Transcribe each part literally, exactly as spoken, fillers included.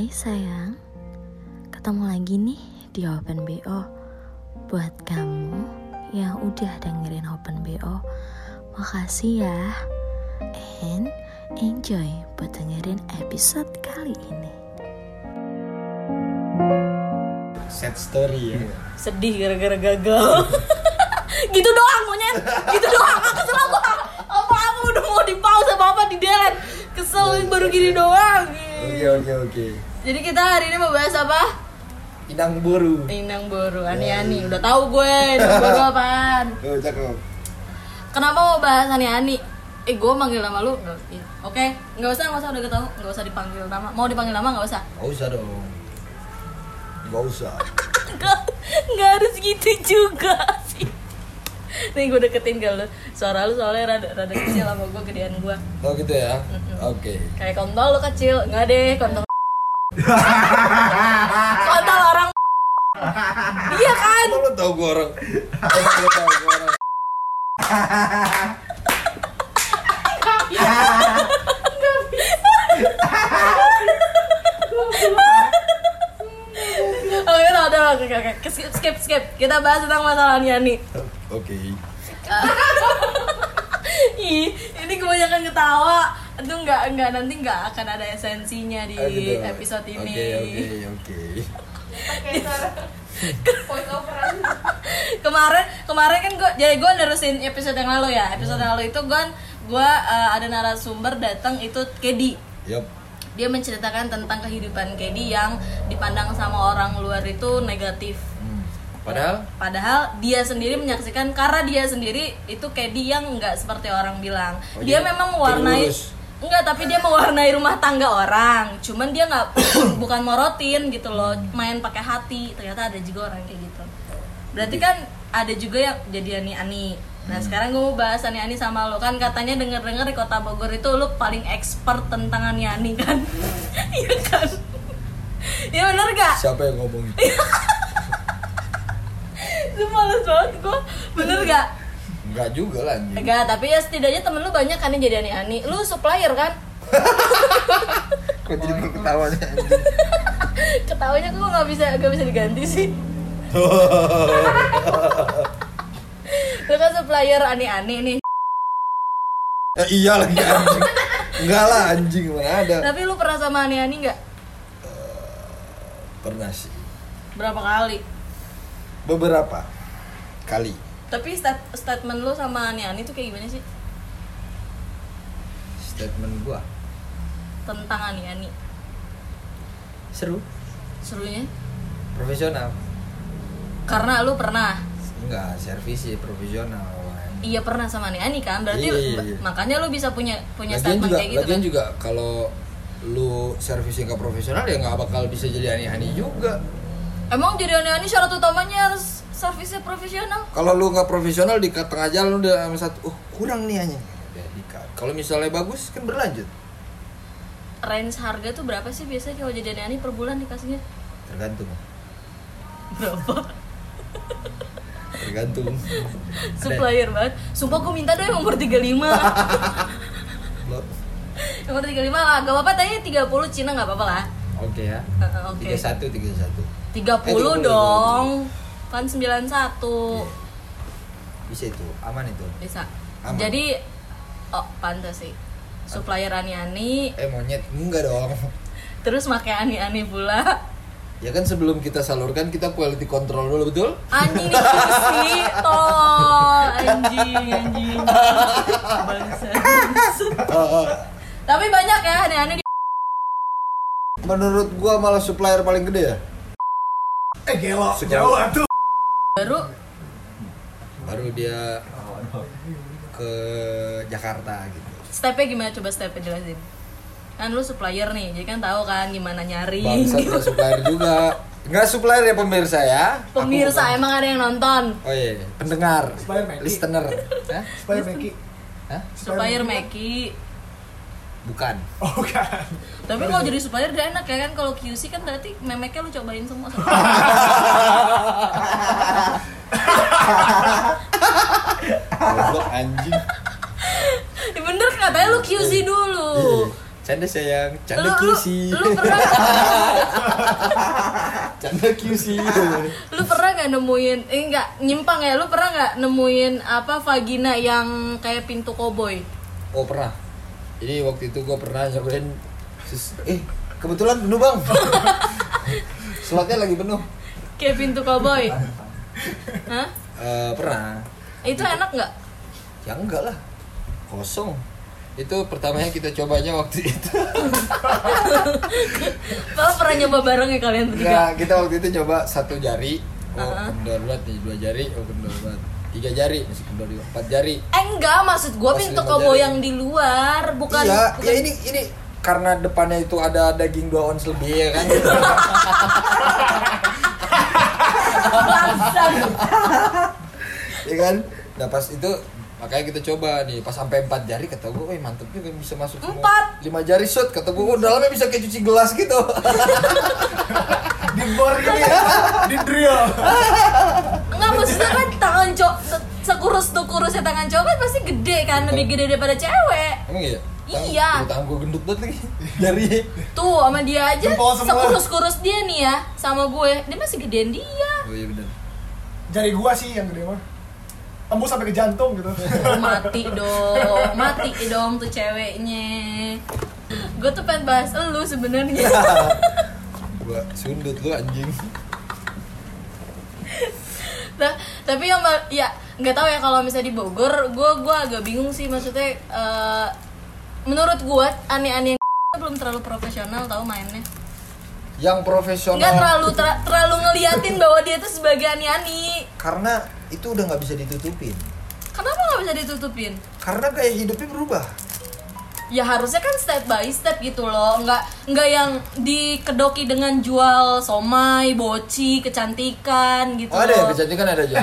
Hai sayang, ketemu lagi nih di Open B O. Buat kamu yang udah dengerin Open B O, makasih ya. And enjoy buat dengerin episode kali ini. Sad story ya. Sedih gara-gara gagal. Gitu doang monyet. Gitu doang. Aku kesel aku. Apa-apa udah mau di pause apa-apa di delete. Kesel baru gini doang. Oke oke oke. Jadi kita hari ini mau bahas apa? Inang Boru. Inang Boru, ani-ani. Udah tahu gue, Inang Boru apaan. Oh, cakep. Kenapa mau bahas ani-ani? Eh, gue manggil nama lu. Iya. Oke, enggak usah, enggak usah udah ketahu, enggak usah dipanggil nama. Mau dipanggil nama enggak usah? Enggak usah dong. Enggak usah. Enggak, enggak harus gitu juga sih. Nih gue deketin ke lu. Suara lu soalnya rada rada kecil sama gue, gedean gue. Oh gitu ya. Mm-mm. Oke. Kayak kontol lu kecil. Enggak deh, kontol. Kontol orang. Iya kan? Kok lu tau gue orang? Kok lu tau gue orang? Oke, udah, udah, oke, oke, skip, skip, skip. Kita bahas tentang masalah ani-ani. Oke. Ih, ini kebanyakan ketawa. Itu nggak, nggak nanti nggak akan ada esensinya di Ah, gitu. episode ini. Oke oke oke. kemarin, kemarin kan gue, jadi gue nerusin episode yang lalu ya. Episode yang lalu itu gue, gue uh, ada narasumber datang itu Kedi. Yup. Dia menceritakan tentang kehidupan Kedi yang dipandang sama orang luar itu negatif. Hmm. Padahal Padahal dia sendiri menyaksikan, karena dia sendiri itu Kedi yang nggak seperti orang bilang. Oh, dia dia memang mewarnai, terus. enggak, tapi dia mewarnai rumah tangga orang. Cuman dia nggak bukan morotin gitu loh, main pakai hati. Ternyata ada juga orang kayak gitu. Berarti kan ada juga yang jadi ani-ani. Nah sekarang gue mau bahas ani-ani sama lo. Kan katanya denger-denger di kota Bogor itu lo paling expert tentang ani-ani kan. Iya kan? Iya bener gak? siapa yang ngomong itu? Itu males banget gue. Bener gak? Enggak juga lah anjing. Enggak, tapi ya setidaknya temen lu banyak kan yang jadi ani-ani. Lu supplier kan? Kok jadi ketawa nih anjing? Ketawanya gue gak bisa, gak bisa diganti sih. Lu kan supplier ani-ani nih. Eh, iya lagi anjing. Enggak lah anjing, mana ada. Tapi lu pernah sama ani-ani gak? Pernah sih. Berapa kali? Beberapa kali. Tapi stat- statement lu sama ani-ani tuh kayak gimana sih? Statement gua Tentang ani-ani. seru, Serunya? profesional. Karena lu pernah. Enggak, servis sih profesional. Iya pernah sama ani-ani kan? Berarti Iya, iya, iya. makanya lu bisa punya punya Lagian statement juga, kayak gitu lagian kan? juga kalau lu servisnya nggak profesional ya nggak bakal bisa jadi ani-ani juga. Emang jadi ani-ani syarat utamanya harus servisnya profesional? Kalau lu nggak profesional di tengah jalan udah sama satu, oh kurang nih hanya. Ya, di-cut. Kalau misalnya bagus kan berlanjut. Range harga tuh berapa sih biasanya kalau jadi ani-ani per bulan dikasihnya? Tergantung. Berapa? Tergantung. Supplier banget. Sumpah gue minta dong yang umur tiga puluh lima. Lo, Yang umur tiga puluh lima lah. Gak apa-apa tanya tiga puluh Cina gak apa-apa lah. oke ya. Uh, Oke. Tiga satu, tiga satu. tiga puluh Eh, dong. Kan sembilan puluh satu. Bisa itu, aman itu. Bisa. Aman. Jadi oh pantas sih. Supplier ani-ani Eh monyet, enggak dong. terus pakai ani-ani pula. Ya kan sebelum kita salurkan kita quality control dulu, betul? Anjing nih sih, tol, anjing, anjing, bangsa, tapi banyak ya aneh-aneh. Di... Menurut gua malah supplier paling gede ya. Eh gelo, Sejauh- jauh atuh. Baru Baru dia ke Jakarta gitu. stepnya gimana? Coba stepnya jelasin. Kan lu supplier nih, jadi kan tahu kan gimana nyari. Bangsat Gitu. nggak supplier juga. Enggak supplier ya pemirsa ya. Aku Pemirsa bukan- emang ada yang nonton. Oh iya, pendengar, Supplier Meki. listener. Hah? Supaya Meki. Hah? Supplier Meki. Bukan. Oh kan. Tapi kalau jadi supplier udah enak ya kan, kalau Q C kan berarti memeknya lu cobain semua. Goblok anjing. Ya bener katanya lu Q C dulu. Iya. Canda sayang, Lu canda lu, Q C. lu pernah Canda Q C. lu pernah nggak nemuin eh nggak nyimpang ya, lu pernah nggak nemuin apa vagina yang kayak pintu koboi? Oh pernah. Jadi waktu itu gue pernah nyobain sus- eh kebetulan penuh bang. Slotnya lagi penuh. Kayak pintu koboi. Hah? Eh, pernah. Itu enak nggak? Ya enggak lah, kosong. Itu pertamanya kita cobanya waktu itu. Kalau pernah nyoba bareng ya kalian bertiga? Enggak, kita waktu itu coba satu jari. Oh, Uh-huh. kendor banget nih, dua jari. Oh, kendor banget. Tiga jari, masih kendor juga. Empat jari. Eh enggak, maksud gue Pas pintu lima koboi jari. yang di luar, bukan. Iya, bukan. ya ini ini karena depannya itu ada daging dua ons lebih ya kan. Bangsat. Ya kan? Nah pas itu makanya kita coba nih, pas sampai empat jari kata gue, wih mantep juga bisa masuk semua. Empat. Lima jari shot kata gue, oh, dalamnya bisa kayak cuci gelas gitu. Di bor gitu ya. Di drill. Enggak, maksudnya kan tangan cowok sekurus tuh kurusnya tangan cowok kan pasti gede kan, lebih gede daripada cewek. Emang iya? Iya. Tangan gue gendut banget lagi. Jari. Tuh sama dia aja Jempol semua. sekurus-kurus dia nih ya, sama gue dia masih gedean dia. Oh iya benar. Jari gua sih yang gede mah. Tembus sampai ke jantung gitu. Oh, mati dong, mati dong tuh ceweknya. Gue tuh pengen bahas elu sebenarnya. Gua sundut lu anjing. Nah, tapi yang ma- ya nggak tahu ya kalau misalnya di Bogor, gue gue agak bingung sih, maksudnya eh, menurut gue aneh-aneh yang belum terlalu profesional tahu mainnya. Yang profesional. Nggak terlalu ter- terlalu ngeliatin bahwa dia tuh sebagai ani-ani. Karena itu udah nggak bisa ditutupin. Kenapa nggak bisa ditutupin? Karena gaya hidupnya berubah. Ya harusnya kan step by step gitu loh, nggak nggak yang dikedoki dengan jual somai, boci, kecantikan gitu Oh, ada ya loh. kecantikan ada aja.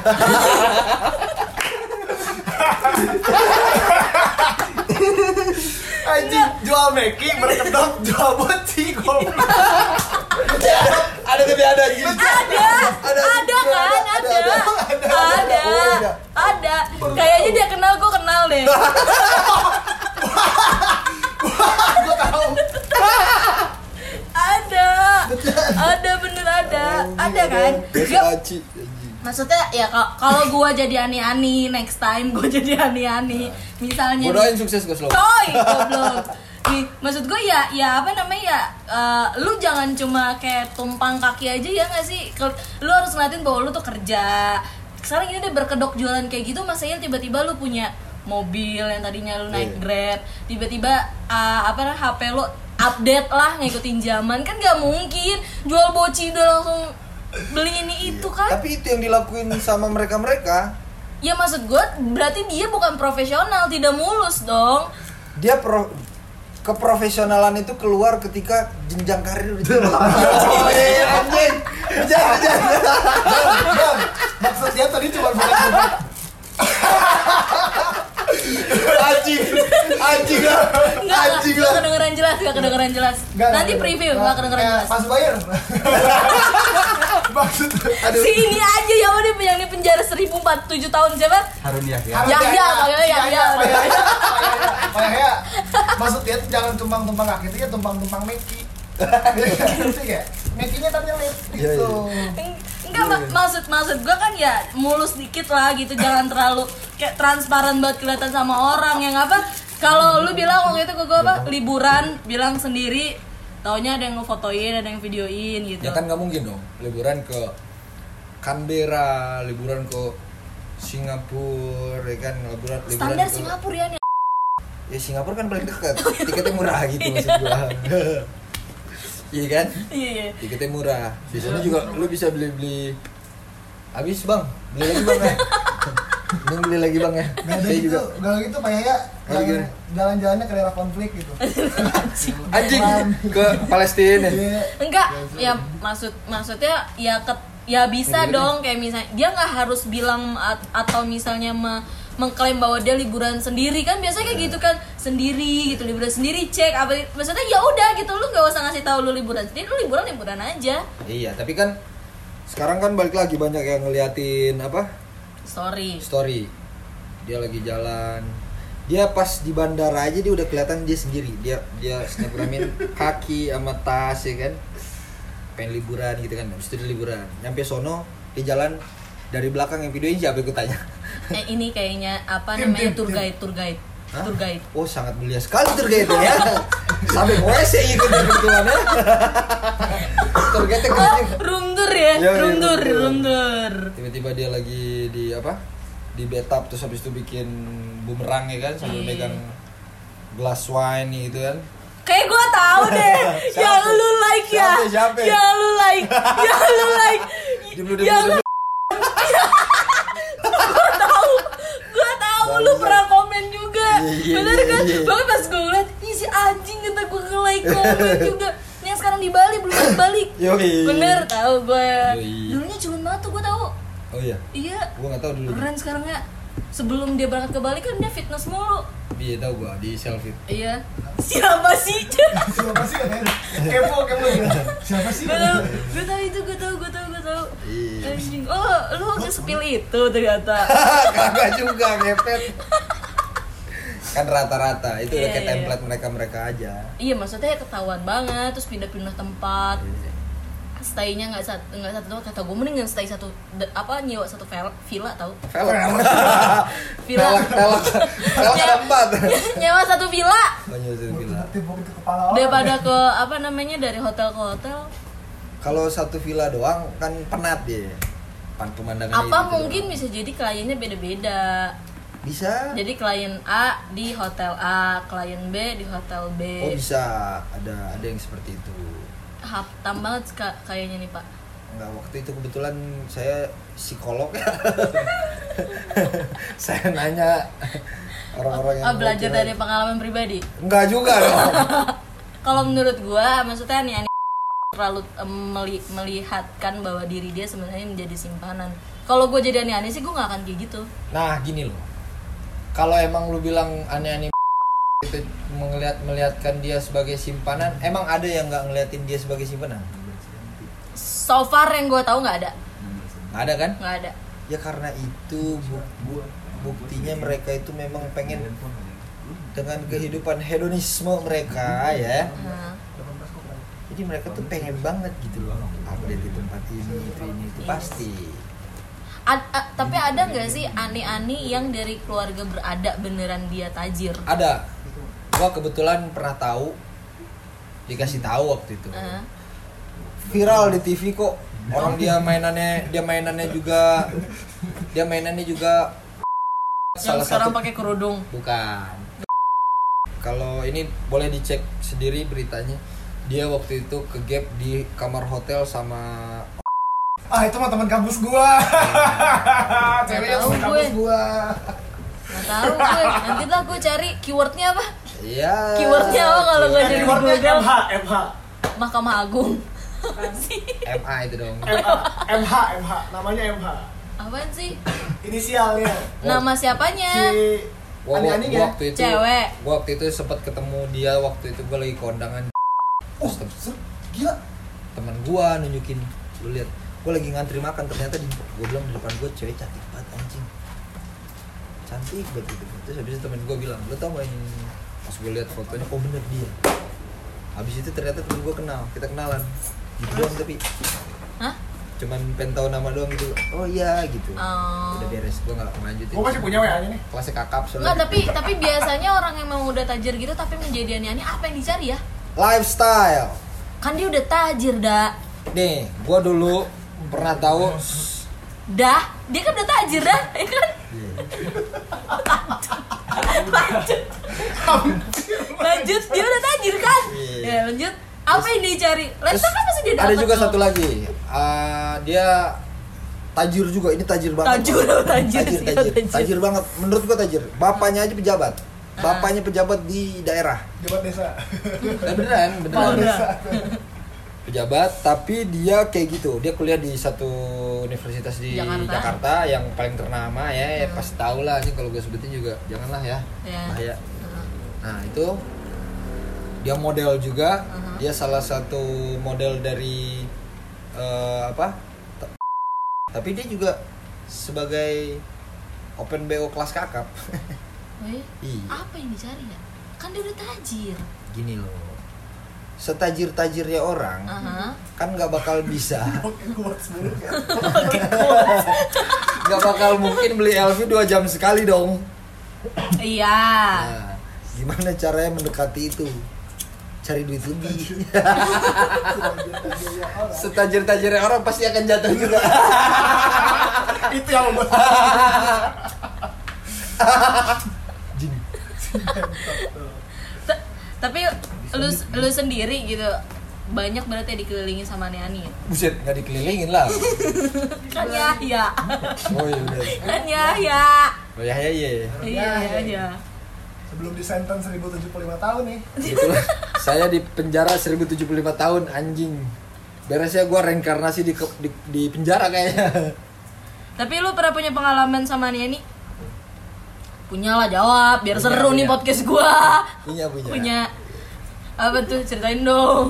Anjing, jual making berkedok, jual boci goblok. Ada tapi ada anjing. Ada, ada, Ada, kan, ada, ada, ada, ada, Oh, ada. ada. Kayaknya dia kenal, gue kenal deh. Ada, ada bener ada, ada kan? Biasa Gak, aci anjing. maksudnya ya ka- kalau gue jadi ani-ani, next time gue jadi ani-ani, misalnya. Gua doain sukses Gus lo. Coy, goblok. Nih, maksud gue ya, ya apa namanya ya, eh, lu jangan cuma kayak tumpang kaki aja ya nggak sih? Ke- Lu harus ngeliatin bahwa lu tuh kerja. Sekarang ini udah berkedok jualan kayak gitu, masanya tiba-tiba lu punya mobil yang tadinya lu naik Iya. Grab, tiba-tiba eh, apa namanya H P lu update lah ngikutin zaman, kan nggak mungkin jual boci udah langsung beli ini itu kan? Tapi itu yang dilakuin sama mereka-mereka. Ya maksud gue berarti dia bukan profesional, tidak mulus dong. Dia pro keprofesionalan itu keluar ketika jenjang karir udah tinggi. Oh iya anjing. Jangan jangan. Bang, maksud dia tadi cuma bukan Anjing. Anjing lah. Enggak, Anjing enggak lah. kedengeran jelas, enggak kedengeran jelas. Nggak, Nanti nggak, preview, nggak, enggak kedengeran kayak jelas. Pas bayar. Maksud Aduh. Si ini aja yang udah yang di penjara seribu empat puluh tujuh tahun siapa? Harunia ya. Ya, ya, panggilnya ya, ya, udah. Kayak ya. Maksud dia tuh jangan tumpang-tumpang kaki itu ya tumpang-tumpang meki. Ngerti gak? Mekinya tapi nyelip Iya, gitu. Enggak, mak- maksud maksud gua kan ya mulus dikit lah gitu, jangan terlalu kayak transparan banget kelihatan sama orang yang apa. Kalau lu bilang waktu itu ke gua apa? Liburan, bilang sendiri, taunya ada yang ngefotoin, ada yang videoin gitu. Ya kan nggak mungkin dong. Liburan ke Canberra, liburan ke Singapura, ya kan liburan liburan Standar ke Singapura ya nih. Ya Singapura kan paling dekat, tiketnya murah gitu maksud gua. Iya kan? Iya, iya. Tiketnya murah. Biasanya juga lu bisa beli-beli. Habis bang, beli lagi bang ya. Mending beli lagi bang ya. Gak ada Saya gitu, juga. gak ada gitu kayak ya Kayak gimana? jalan-jalannya ke daerah konflik gitu. Anjing ke Palestina. Iya. Enggak, ya maksud maksudnya ya ke, ya bisa Gimana? dong kayak misalnya dia nggak harus bilang at- atau misalnya me- mengklaim bahwa dia liburan sendiri kan biasanya kayak gitu kan, sendiri gitu, liburan sendiri cek apa maksudnya ya udah gitu, lu nggak usah ngasih tahu lu liburan sendiri, lu liburan liburan aja. Iya, tapi kan sekarang kan balik lagi banyak yang ngeliatin apa? Story. Story. Dia lagi jalan. Dia pas di bandara aja dia udah kelihatan dia sendiri. Dia dia snapgramin kaki sama tas ya kan. Pengen liburan gitu kan. Habis itu dia liburan. Nyampe sono di jalan dari belakang yang videoin siapa gue tanya. Eh ini kayaknya apa Tim, namanya tim, tour tim. guide, tour guide. Hah? Tour guide. Oh sangat mulia sekali tour guide ya. Sampai W C ikut kebetulan ya. Tour guide Oh, room tour ya, Iya, room iya, tour, room tour. room tour. Tiba-tiba dia lagi di apa? Di bathtub terus habis itu bikin bumerang ya kan sambil Iya. megang glass wine gitu kan. Kayak gue tahu deh, Siapa? yang lu like ya, Siapa, siapa? yang lu like, yang lu like, Diam dulu, diam yang dulu, lu gue tahu, gue tahu lu Bangsat. pernah komen juga, Iya, iya, bener iya, kan? iya. Bahkan pas gue ngeliat, ih si anjing kata gue nge-like komen juga. Yang sekarang di Bali belum balik, Yoi. bener tahu gue. Yoi. Dulunya culun banget tuh gue tahu, Oh iya. iya. Gua enggak tahu dulu. Keren sekarang ya. Sebelum dia berangkat ke Bali kan dia fitness mulu. Iya tahu gua di selfie. Iya. Siapa sih? Siapa sih katanya? Kepo, kepo gitu. Siapa sih? Gue tahu, gue tahu itu, gue tahu, gue tahu, gue tahu. Iya. Anjing. Oh, lu nge-spill itu ternyata. Kagak juga ngepet. Kan rata-rata itu udah Iya, kayak iya. template mereka-mereka aja. Iya, maksudnya ketahuan banget, terus pindah-pindah tempat. Stay-nya nggak satu, nggak satu doang. Kata gue mending stay satu, de- apa nyewa satu villa, villa tahu? Velg. Villa. Velg, velg. Velg ada empat. Nyewa satu villa Banyak sih villa. Timbuk ke kepala orang. daripada ke apa namanya dari hotel ke hotel. Kalau satu villa doang kan penat dia. Pan pemandangan Apa mungkin bisa jadi kliennya beda-beda. bisa? Jadi klien A di hotel A, klien B di hotel B. Oh bisa, ada ada yang seperti itu. Haftam banget ka- kayaknya nih Pak. Enggak, waktu itu kebetulan saya psikolog ya. Saya nanya orang-orang yang Oh, belajar mau dari curhat. pengalaman pribadi. Enggak juga dong. Kalau menurut gua, maksudnya nih Ani terlalu em, meli- melihatkan bahwa diri dia sebenarnya menjadi simpanan. Kalau gua jadi Ani-Ani sih gua nggak akan kayak gitu. Nah gini loh, kalau emang lu bilang aneh-aneh itu melihat melihatkan dia sebagai simpanan, emang ada yang nggak ngeliatin dia sebagai simpanan? So far yang gua tahu nggak ada, Nggak ada kan? nggak ada. Ya karena itu bu- bu- buktinya mereka itu memang pengen dengan kehidupan hedonisme mereka ya. Nah, Jadi mereka tuh pengen banget gitu loh update di tempat ini itu ini itu pasti. ad- a- tapi ada nggak sih Ani-Ani yang dari keluarga berada beneran dia tajir? Ada. Gua kebetulan pernah tahu, dikasih tahu waktu itu. Nah, Viral di T V kok. Orang dia mainannya dia mainannya juga dia mainannya juga yang sekarang pakai kerudung. bukan. Kalau ini boleh dicek sendiri beritanya. Dia waktu itu ke gap di kamar hotel sama Ah, itu mah teman kampus gua. Ceweknya tahu teman kampus gue. gua. Nggak tahu gue. Nanti lah gue cari keywordnya apa? ya Keywordnya apa kalau gue jadi Keywordnya Google? M H, M H. Mahkamah Agung. Apa sih? M A itu dong. M H, M H, M H. Namanya M H. Apaan sih? Inisialnya. Nama siapanya? Si Gua, gua, Ani-Ani gua ya? waktu itu Cewek. gua waktu itu sempat ketemu dia waktu itu gua lagi kondangan. Oh, Terus tem- ser- gila. teman gua nunjukin, lu lihat gua lagi ngantri makan, ternyata di gua bilang di depan gua cewek cantik banget anjing, cantik banget gitu. Terus habis itu temen gua bilang, lu tau gak ini, pas gua lihat fotonya, oh bener dia. Habis itu ternyata temen gua kenal, kita kenalan gitu doang, tapi Hah? cuman pengen tahu nama doang gitu. Oh iya gitu. Oh. Udah beres, gua nggak lanjutin. Gua masih punya W A-nya nih. Kelasnya kakap soalnya. Enggak, tapi tapi biasanya orang yang memang udah tajir gitu tapi menjadi Ani-Ani apa yang dicari ya? Lifestyle. Kan dia udah tajir, dah. Nih, gua dulu pernah tahu. Dah, dia kan udah tajir dah, ya kan? Lanjut. Lanjut, dia udah tajir kan? Iya. Ya, lanjut. Apa yang dicari? Terus Lifestyle kan pasti dia dapat. ada juga tuh. satu lagi. Ah, dia tajir juga. Ini tajir banget. Tajir, tajir, tajir, sih, tajir, tajir. tajir banget. Menurut gua tajir. Bapaknya aja pejabat. Ah. Bapaknya pejabat di daerah. Jabat desa. Eh, beneran, Oh, beneran. udah. Pejabat, tapi dia kayak gitu. Dia kuliah di satu universitas di Jakarta. Jakarta, yang paling ternama ya. Ya Hmm. pasti tahu lah nih, kalau gue sebutin juga janganlah ya. Ya. Bahaya. Heeh. Nah itu dia model juga. Uh-huh. Dia salah satu model dari eh, apa? T- Tapi dia juga sebagai open B O kelas kakap. Oh iya? Iya. Apa yang dicari ya? Kan dia udah tajir. Gini loh, setajir-tajirnya orang Aha. kan nggak bakal bisa, Oke, kuat mulu kan. nggak bakal mungkin beli L V dua jam sekali dong. Iya. Nah, gimana caranya mendekati itu? Cari duit lebih. Setajir-tajirnya orang pasti akan jatuh juga. Itu yang membuat Jing. Ta- Tapi lu lu sendiri gitu banyak berarti dikelilingi sama ani-ani ya? Buset, nggak dikelilingin lah. Kan ya ya. Oh iya udah. Kan ya ya. Oh ya ya iya. Iya ya ya. sebelum disenten seribu tujuh puluh lima tahun nih. Kebetulan saya di penjara seribu tujuh puluh lima tahun anjing. Beresnya gue reinkarnasi di, ke- di di penjara kayaknya. Tapi lu pernah punya pengalaman sama ani-ani? Punya lah, jawab biar Punya, seru nih punya. podcast gua. Punya punya. Punya. Apa tuh? Ceritain dong.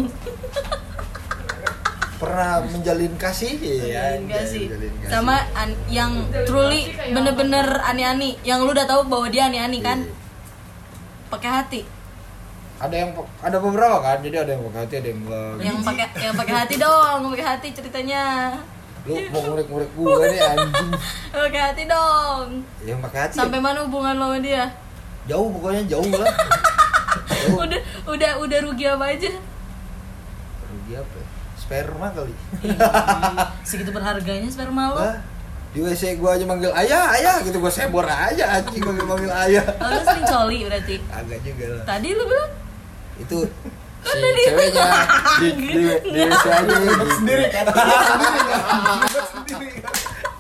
Pernah menjalin kasih? Iya. Enggak sih. menjalin kasih. Sama an- yang truly bener-bener ani-ani, yang lu udah tahu bahwa dia ani-ani kan? Iya. Pakai hati. Ada yang ada beberapa kan, jadi ada yang pakai hati, ada yang enggak. Yang pakai yang pakai hati dong, pakai hati ceritanya. Lu mau ngurek-ngurek gue nih anjing. Pakai hati dong. Yang pakai hati. Sampai mana hubungan lo sama dia? Jauh pokoknya jauh lah. Jauh. Udah udah udah rugi apa aja? Rugi apa? ya? Sperma kali. Segitu berharganya sperma lo. Hah? Di W C gua aja manggil ayah, ayah gitu gua sebor aja anjing manggil-manggil ayah. Oh, lu sering coli berarti. Agak juga lah. Tadi lu bilang Itu si ceweknya di di, di W C aja Ribet sendiri kan. Ribet sendiri kan. Ribet sendiri kan.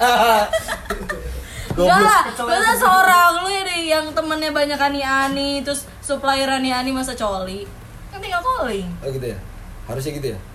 enggak lah, masa seorang lu ya deh yang temennya banyak ani-ani, terus supplier ani-ani masa coli. Kan tinggal calling. Oh gitu ya. Harusnya gitu ya.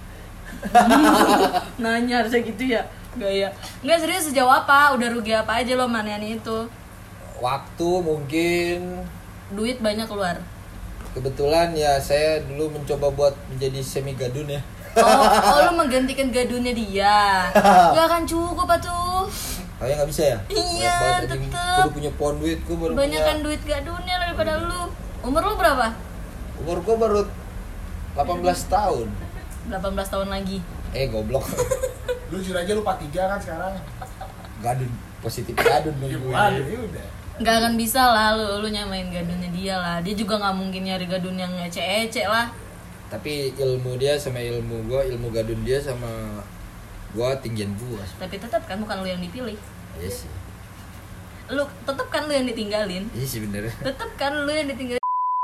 Nanya harusnya gitu ya. Gaya. Enggak, serius sejauh apa? Udah rugi apa aja lo sama ani-ani itu? Waktu mungkin Duit banyak keluar. kebetulan ya saya dulu mencoba buat menjadi semi gadun ya. Oh, oh lu menggantikan gadunnya dia. Enggak akan cukup apa tuh. Kayaknya nggak bisa ya? Iya, Banyak banget, anjing. tetep. Kudu punya pohon duit, gua baru Banyakan punya. duit gadunnya daripada lu. Umur lu berapa? Umur gua baru delapan belas tahun. delapan belas tahun lagi. Eh goblok. Lu jujur aja lu empat puluh tiga kan sekarang. Gadun, positif gadun dong gue. Waduh, ya udah. Nggak akan bisa lah lu, lu nyamain gadunnya dia lah. Dia juga nggak mungkin nyari gadun yang ece-ece lah. Tapi ilmu dia sama ilmu gua, ilmu gadun dia sama gua tinggian gua. Tapi tetap kan bukan lu yang dipilih. Iya sih. Lu tetap kan lu yang ditinggalin. Iya sih bener. Tetap kan lu yang ditinggalin.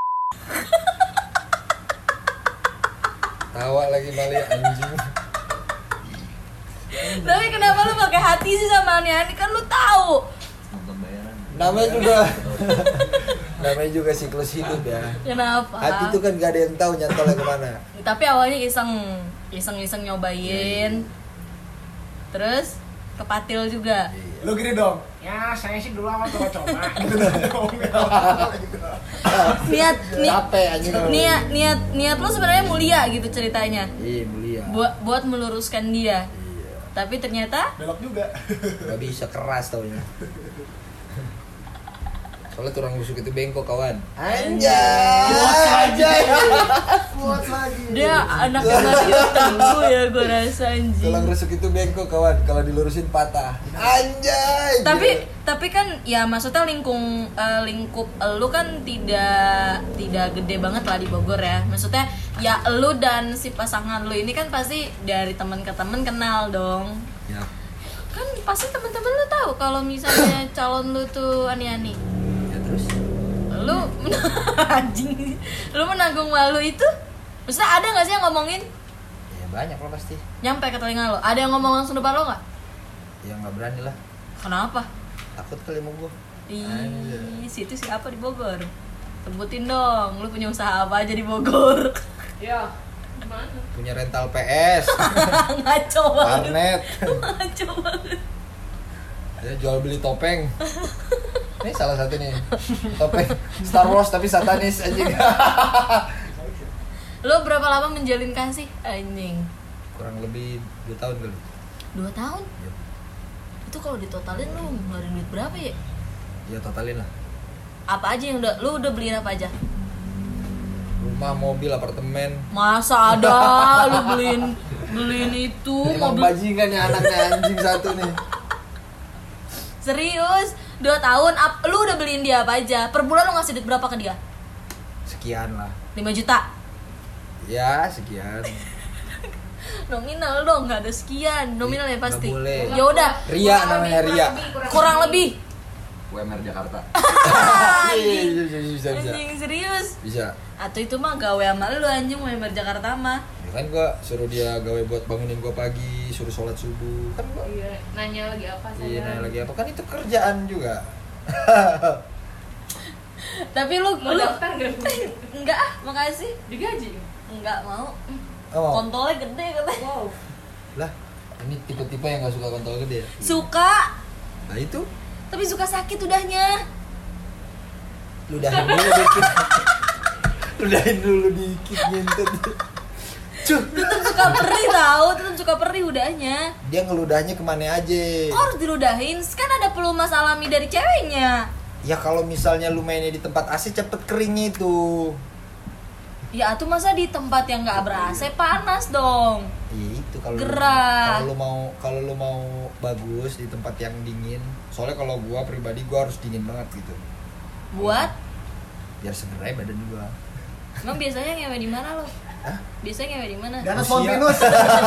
Tawa lagi Mali anjing. Tapi kenapa lu pakai hati sih sama ani-ani? Kan lu tahu. Namanya juga namanya juga siklus hidup ya. Kenapa? Hati itu kan gak ada yang tahu nyantolnya kemana. Tapi awalnya iseng, iseng-iseng nyobain. Terus kepatil juga. Lu gini dong. Ya, saya sih dulu awal coba-coba. Gitu dong. Gitu dong. Niat ni, Capek anjing. niat niat niat lu sebenarnya mulia gitu ceritanya. Iya mulia. Buat buat meluruskan dia. Iya. Tapi ternyata Belok juga. Gak bisa keras taunya. Soalnya tukang rusuk itu bengkok kawan. Anjay. Anjay. Kuat lagi. dia anak yang gak teguh ya gue rasa anjing. Tulang rusuk itu bengkok kawan. Kalau dilurusin patah. Anjay. Tapi tapi kan ya maksudnya lingkung eh, lingkup lu kan tidak tidak gede banget lah di Bogor ya. Maksudnya ya lu dan si pasangan lu ini kan pasti dari teman ke teman kenal dong. Ya. Kan pasti teman-teman lu tahu kalau misalnya calon lu tuh ani-ani. Ya terus. Lu anjing. Lu menanggung malu itu? Maksudnya ada nggak sih yang ngomongin? Ya banyak lah pasti. Nyampe ke telinga lo. Ada yang ngomong langsung depan lo nggak? Ya nggak berani lah. Kenapa? Takut kali mau gua. Ih, situ siapa di Bogor? Sebutin dong, lu punya usaha apa aja di Bogor? Ya, gimana? Punya rental P S, Ngaco banget. warnet. Ngaco banget. Dia jual beli topeng. Ini salah satu nih. Topeng Star Wars tapi satanis anjing. Lu berapa lama menjalin kasih? Anjing. Kurang lebih dua tahun kali. Dua tahun? Yep. Itu kalau ditotalin lu ngeluarin duit berapa ya? Ya totalin lah. Apa aja yang udah lu udah beliin apa aja? Rumah, mobil, apartemen. Masa ada lu beliin beliin itu Emang mobil bajingan nih anaknya anjing satu nih. serius? Dua tahun ap, lu udah beliin dia apa aja? Per bulan lu ngasih duit berapa ke dia? Sekian lah. lima juta. Ya, sekian. Nominal dong, nggak ada sekian. Nominal ya pasti. Nggak boleh. Ya udah, Ria namanya Ria. kurang lebih. U M R Jakarta. Iya, bisa, bisa, bisa, bisa. Anjing serius. Bisa. Atau itu mah gawe sama lu anjing mau yang Jakarta mah. Ya kan gua suruh dia gawe buat bangunin gua pagi, suruh sholat subuh. Kan gua Iya, nanya lagi apa saya? iya nanya lagi apa kan itu kerjaan juga. Tapi lu Mau lu daftar nggak? enggak ah, makasih. Digaji? Enggak mau. Oh, Kontolnya gede katanya. Wow. lah ini tipe-tipe yang gak suka kontol gede ya? Suka, Nah itu tapi suka sakit udahnya. ludahin dulu dikit. Ludahin dulu dikit nyentet. Cuh, Tetap suka perih tahu, tetap suka perih udahnya. dia ngeludahnya kemana aja? Kok harus diludahin? Kan ada pelumas alami dari ceweknya. Ya kalau misalnya lu mainnya di tempat A C cepet keringnya itu. Ya tuh masa di tempat yang nggak ber-A C panas dong. Iya itu kalau lu- Gerah. kalau lu mau kalau lu mau bagus di tempat yang dingin. Soalnya kalau gua pribadi gua harus dingin banget gitu. Buat Biar seger aja badan gua. emang biasanya ngewe di mana lo? Hah? Biasanya ngewe di mana? Di atas Oh, pohon siap. pinus.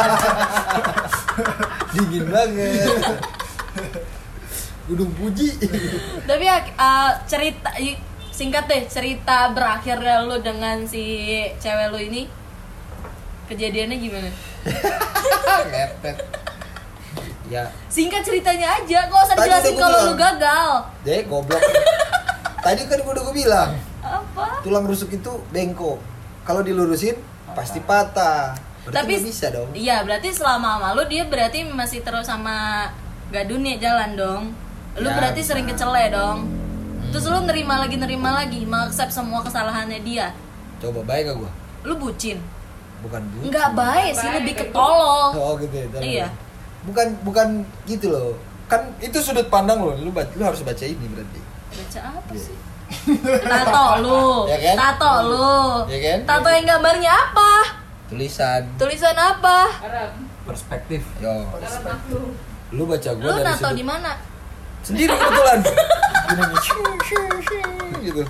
Dingin banget. Gunung Puji. Tapi ya uh, cerita i- singkat deh cerita berakhirnya lu dengan si cewek lu ini kejadiannya gimana? Ngepet. Ya, Singkat ceritanya aja, kok usah Tadi dijelasin udah gua kalau lu bilang. gagal. deh goblok. Tadi kan gua udah gua bilang, Apa? tulang rusuk itu bengkok. Kalau dilurusin pasti patah. Berarti Tapi nggak bisa dong. Iya, berarti selama sama lu dia berarti masih terus sama gak dunia jalan dong. Lu Ya, berarti bisa. sering kecele dong. Terus lu nerima lagi nerima lagi, mengaccept semua kesalahannya dia. Coba baik gak gua? Lu bucin. Bukan bu. Enggak baik sih, Baik. lebih ke tolol. Oh gitu ya. taruh. Iya. Bukan bukan gitu loh. Kan itu sudut pandang lo. Lu baca, lu harus baca ini berarti. Baca apa Iya. sih? Tato lu. Ya kan? Tato lu. Ya kan? Tato yang gambarnya apa? Tulisan. Tulisan apa? Arab. Perspektif. Yo. Arab makhluk. Lu baca gua Lu dari nato sudut di mana? sendiri kebetulan. Gini nih. Shoo, shoo, shoo, gitu.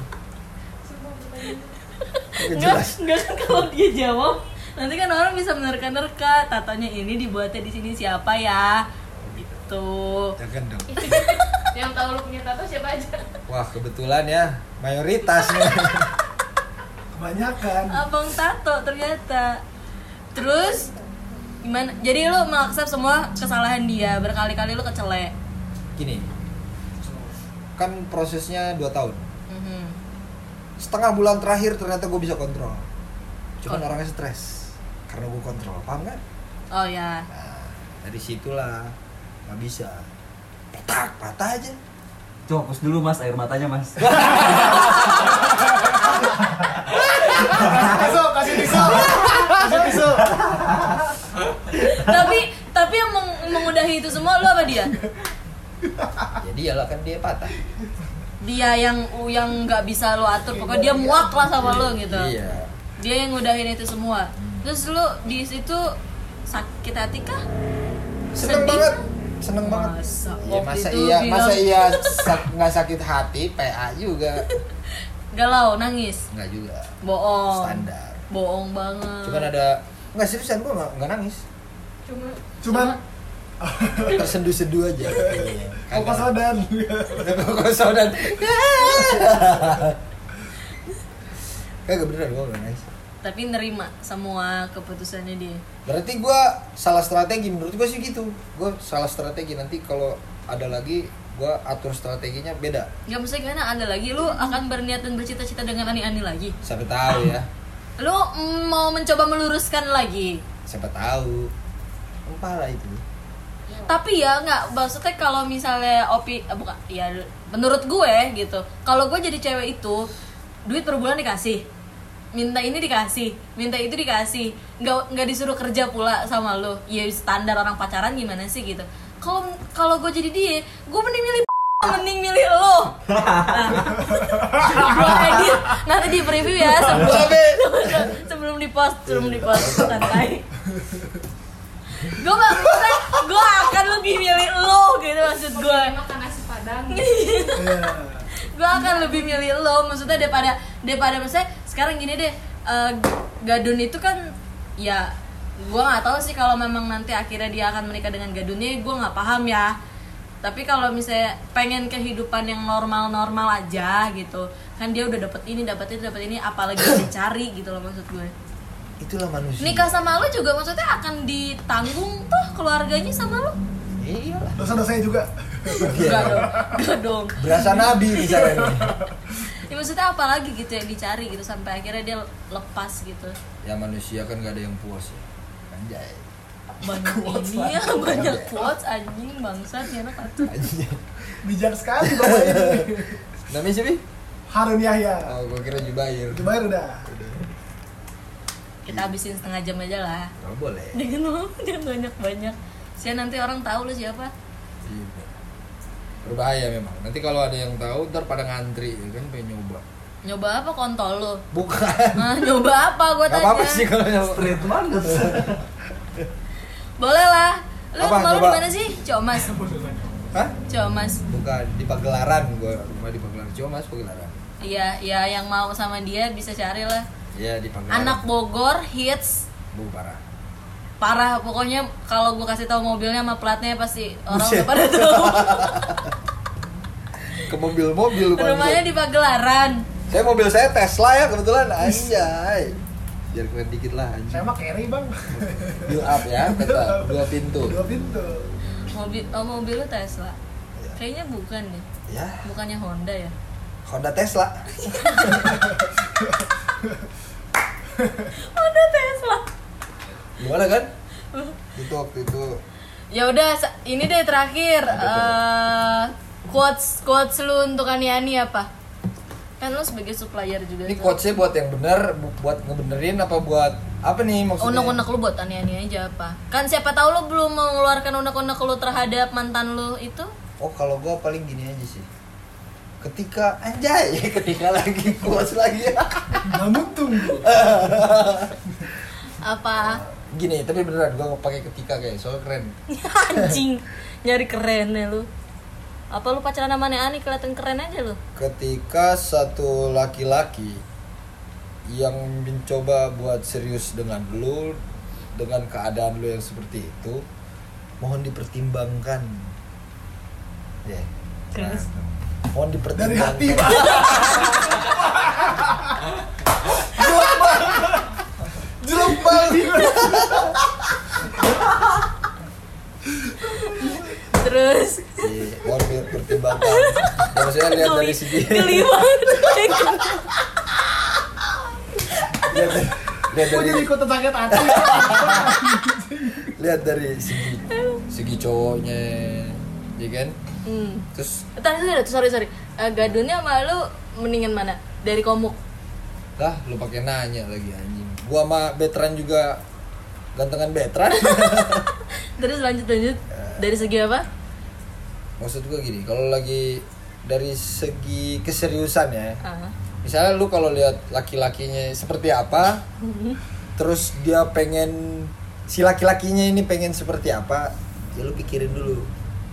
Nggak Enggak, jelas. enggak kan kalau dia jawab nanti kan orang bisa menerka-nerka tatonya ini dibuatnya di sini siapa ya gitu. Jangan dong. Yang tahu lu punya tato siapa aja? Wah kebetulan ya mayoritas nih. Kebanyakan. Abang tato ternyata. Terus gimana? Jadi lu mengakses semua kesalahan dia, berkali-kali lu kecele. Gini. Kan prosesnya dua tahun. Mhm. Setengah bulan terakhir ternyata gue bisa kontrol. Cuman Kon- orangnya stres karena gue kontrol, paham kan? Oh ya. Nah, dari situlah nggak bisa. Petak, patah aja. Coba hapus dulu mas air matanya mas. Tisu, kasih tisu. Kasih tisu. tapi tapi yang meng- mengudahi itu semua lu apa dia? Jadi ya lah kan dia patah. Dia yang yang nggak bisa lu atur, pokoknya dia muak lah sama lu gitu. Iya. Dia yang ngudahin itu semua. Terus lu di situ sakit hati kah? Seneng Sedih banget. kah? Seneng banget. Masa Ya, waktu masa itu iya, bilang- masa iya sak- nggak sakit hati, P A juga. Galau, nangis, Nggak juga. bohong. Standar. Bohong banget. Cuman ada nggak seriusan gue nggak nggak nangis. Cuma Cuman Tersenduh-senduh aja. kok sodan. Kokosodan. Kagak beneran gue nggak nangis. Tapi nerima semua keputusannya dia. Berarti gue salah strategi, menurut gue sih gitu. Gue salah strategi, nanti kalau ada lagi gue atur strateginya beda. Gak mesti gimana ada lagi lu akan berniat dan bercita-cita dengan ani-ani lagi. Siapa tahu ya. Lu mm, mau mencoba meluruskan lagi. Siapa tahu. Oh, parah itu. Tapi ya nggak, maksudnya kalau misalnya opi eh, bukan ya menurut gue gitu. Kalau gue jadi cewek itu duit per bulan dikasih, minta ini dikasih, minta itu dikasih, nggak nggak disuruh kerja pula sama lo. Ya standar orang pacaran gimana sih gitu. Kalau kalau gue jadi dia, gue mending milih mending milih lo. Nah, gua edit nanti di preview ya sebelum sebelum di post sebelum di post santai. Gue gak bisa, gue akan lebih milih lo gitu maksud gue. Makan nasi padang. Gue akan lebih milih lo, maksudnya daripada daripada maksudnya sekarang gini deh, uh, Gadun itu kan ya gue nggak tahu sih kalau memang nanti akhirnya dia akan menikah dengan Gadunnya, gue nggak paham ya. Tapi kalau misalnya pengen kehidupan yang normal-normal aja gitu, kan dia udah dapet ini, dapet ini, dapet ini, apalagi dicari gitu loh maksud gue. Itulah manusia. Nikah sama lo juga maksudnya akan ditanggung tuh keluarganya sama lo. Iyalah. Dosa-dosanya juga. Enggak dong, enggak dong. Berasa nabi misalnya nih. Ya maksudnya apa lagi gitu yang dicari gitu sampai akhirnya dia lepas gitu. Ya manusia kan gak ada yang puas ya. Anjay. Banyak ini ya, banyak quotes anjing bangsat ya anak atuh. Anjay. Bijak sekali bapak ini. Namanya siapa? Harun Yahya. Oh, gua kira Jubair. Jubair udah. Kita habisin setengah jam aja lah. Oh, boleh. Jangan jangan banyak-banyak. Sian nanti orang tahu lu siapa. Iya. Berbahaya memang. Nanti kalau ada yang tahu ntar pada ngantri ya kan pengen nyoba. Nyoba apa kontol lu? Bukan. Nah, nyoba apa gua Gak tanya. apa-apa sih kalau nyoba. Straight banget. Boleh lah. Lu Apa, rumah lu coba? di mana sih? Comas. Hah? Comas. Bukan di Pagelaran, gua rumah di Pagelaran. Cuma Mas Pagelaran. Iya, ya yang mau sama dia bisa cari lah. Iya di Pagelaran. Anak Bogor hits Bu parah. parah pokoknya kalau gue kasih tahu mobilnya sama platnya pasti orang Buset. udah pada tahu. Ke mobil-mobil Bang. Rumahnya di Pagelaran. Saya mobil saya Tesla ya kebetulan. Anjay. Biar keren dikit lah anjing. Saya mah carry bang. Build up ya, kata dua pintu. Dua pintu. Mobil oh mobil lu Tesla. Iya. Kayaknya bukan deh. Ya, Bukannya Honda ya? Honda Tesla. Honda Tesla. Gimana kan? Itu waktu itu Ya udah sa- ini deh terakhir Apa tuh? eh, quotes quotes lu untuk Ani-Ani apa? Kan lu sebagai supplier juga. ini tuh. quotesnya buat yang benar, bu- buat ngebenerin apa buat apa nih maksudnya? Unek-unek lu buat Ani-Ani aja apa? Kan siapa tahu lu belum mengeluarkan unek-unek lu terhadap mantan lu itu. Oh kalau gua paling gini aja sih. Ketika anjay, ketika lagi quotes lagi. Namun tunggu. Apa? Gini, tapi beneran gua pakai ketika kayak soal keren. Anjing, nyari keren ya lu. Apa lu pacaran sama Ani kelihatan keren aja lu? Ketika satu laki-laki yang mencoba buat serius dengan lu, dengan keadaan lu yang seperti itu, mohon dipertimbangkan. Ya. Terus? Nah, mohon Dari dipertimbangkan. hati bang. Jelek banget. Terus Iya, mohon dipertimbangkan. Ya, maksudnya lihat dari segi geli banget. lihat, dari- lihat Kok dari jadi ikutan sakit hati? lihat dari segi segi cowoknya, ya kan? Hmm. Terus Tadi sorry sorry. Uh, Gadunnya sama lu mendingan mana? Dari komuk. lah lu pakai nanya lagi anjing. Gua sama Betran juga gantengan Betran. Terus lanjut lanjut. Dari segi apa? Maksud gua gini, kalau lagi dari segi keseriusan ya. Ah. Misalnya lu kalau lihat laki-lakinya seperti apa, terus dia pengen si laki-lakinya ini pengen seperti apa, ya lu pikirin dulu.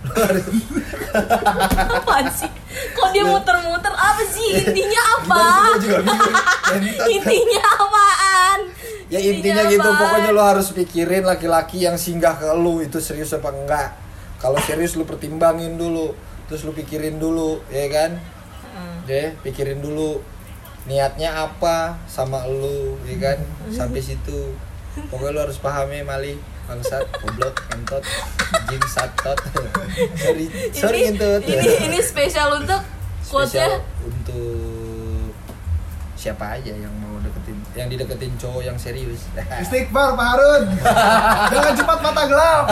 Apaan sih? Kok dia muter-muter? Apa sih intinya apa? Gimana sih, gua juga bingung. Intinya apaan? Ya intinya gitu, pokoknya lo harus pikirin laki-laki yang singgah ke lu itu serius apa enggak. Kalau serius lu pertimbangin dulu, terus lu pikirin dulu, ya kan? Hmm. Deh, pikirin dulu niatnya apa sama lu, ya kan? Sampai situ. Pokoknya lu harus pahami Mali, bangsat, goblok, entot, jing satot. sorry, sorry ini, entut. ini ini spesial untuk Spesial quote-nya. untuk siapa aja yang mau deketin, yang dideketin cowok yang serius. Istighfar Pak Harun. Jangan cepat mata gelap.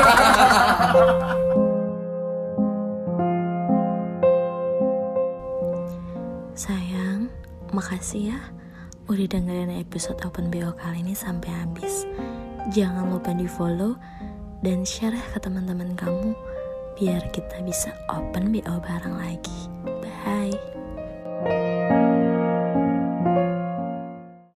Sayang, makasih ya udah dengerin episode Open B O kali ini sampai habis. Jangan lupa di follow dan share ke teman-teman kamu biar kita bisa open B O bareng lagi.